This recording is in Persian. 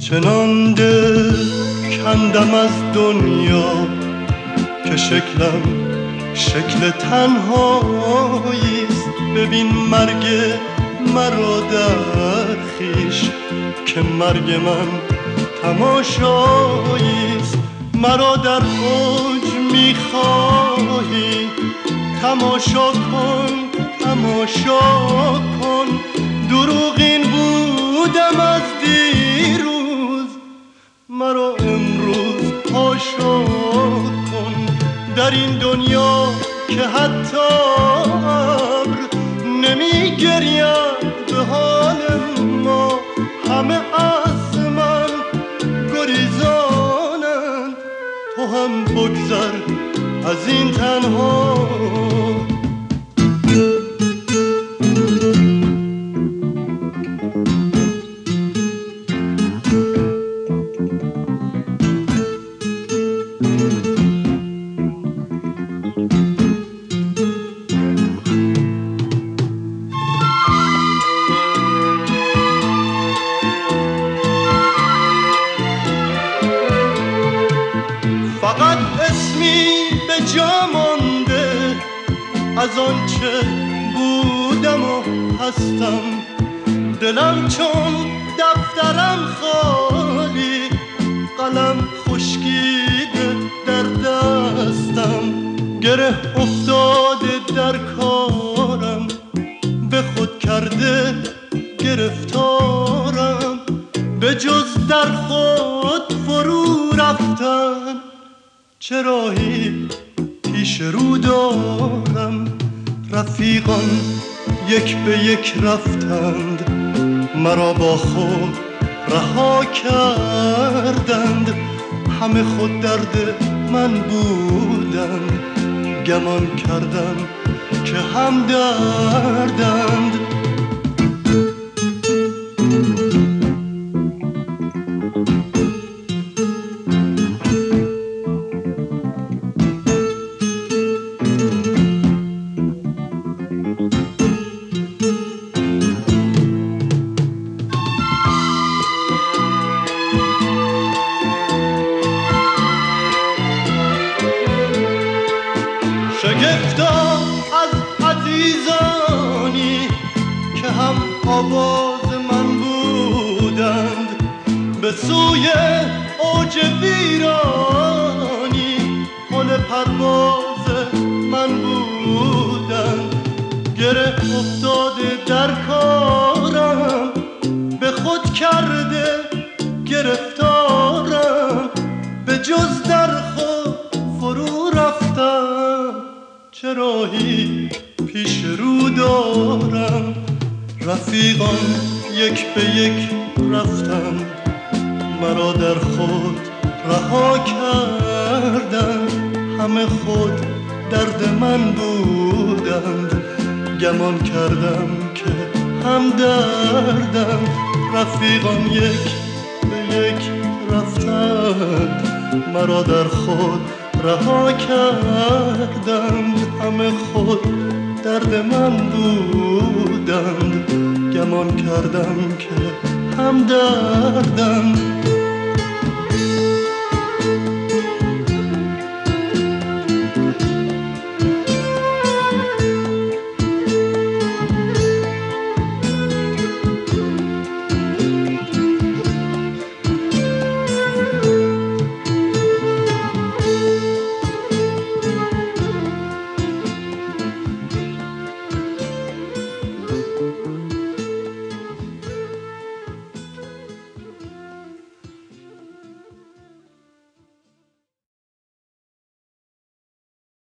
چنان دل کندم از دنیا که شکلم شکل تنهاییست. ببین مرگ مرا در خویش که مرگ من تماشاییست. مرا در اوج میخواهی تماشا کن تماشا کن. دروغین بودم از دیروز مرا امروز حاشا کن. در این دنیا که حتی ابر نمیگرید به حال ما، همه از من گریزانند. تو هم بگذر از این تنها. فقط اسمی به جا مانده از آنچه بودم و هستم. دلم چون دفترم خالی، قلم خشکیده در دستم. گره افتاده در کارم، به خود کرده گرفتارم. به جز در خود فرو رفتن چه راهی پیش رو دارم. رفیقان یک به یک رفتند، مرا با خود رها کردند. همه خود درد من بودند، گمان کردم که هم دردند. شگفتا از عزیزانی که هم آواز من بودند، به سوی اوج ویرانی پل پرواز من بودند. گره افتاده در کارم، به خود کرده گرفتارم. به جز در خود فرو رفتم چه راهی پیش رو دارم. رفیقان یک به یک رفتند، مرا در خود رها کردند. همه خود درد من بودند، گمان کردم که هم دردند. رفیقان یک به یک رفتند، مرا در خود رها کردند. همه خود درد من بودند، گمان کردم که هم دردند.